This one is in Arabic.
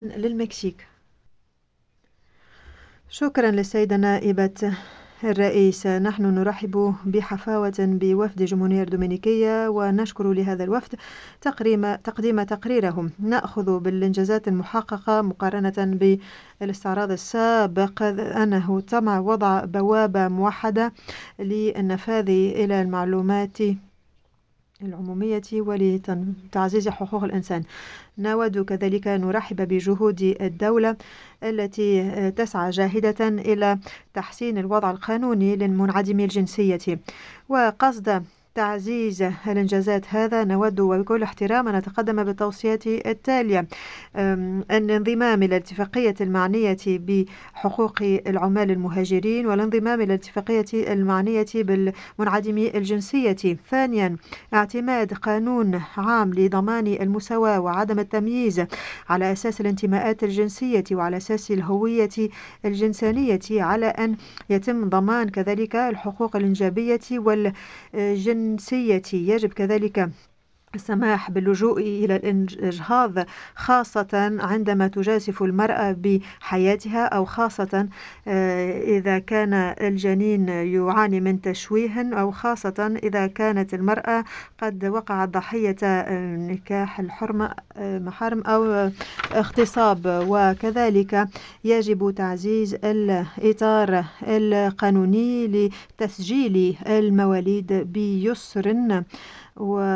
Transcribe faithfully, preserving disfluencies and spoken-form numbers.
للمكسيك. شكرا للسيدة نائبة الرئيس. نحن نرحب بحفاوة بوفد جمهورية الدومينيكية ونشكر لهذا الوفد تقديم تقديم تقريرهم. نأخذ بالإنجازات المحققة مقارنة بالاستعراض السابق أنه تم وضع بوابة موحدة للنفاذ إلى المعلومات العمومية ولتعزيز حقوق الإنسان. نود كذلك أن نرحب بجهود الدولة التي تسعى جاهدة إلى تحسين الوضع القانوني للمنعدمي الجنسية. وقصد تعزيز الإنجازات هذا نود وبكل احترام أن نتقدم بالتوصيات التالية: الانضمام إلى الاتفاقية المعنية بحقوق العمال المهاجرين والانضمام إلى الاتفاقية المعنية بالمنعدمي الجنسية. ثانيا، اعتماد قانون عام لضمان المساواة وعدم التمييز على أساس الانتماءات الجنسية وعلى أساس الهوية الجنسانية، على أن يتم ضمان كذلك الحقوق الإنجابية والجنسية. يجب كذلك السماح باللجوء إلى الإجهاض، خاصة عندما تجازف المرأة بحياتها، أو خاصة إذا كان الجنين يعاني من تشويه، أو خاصة إذا كانت المرأة قد وقعت ضحية نكاح الحرمة محارم أو اغتصاب. وكذلك يجب تعزيز الإطار القانوني لتسجيل المواليد بيسر و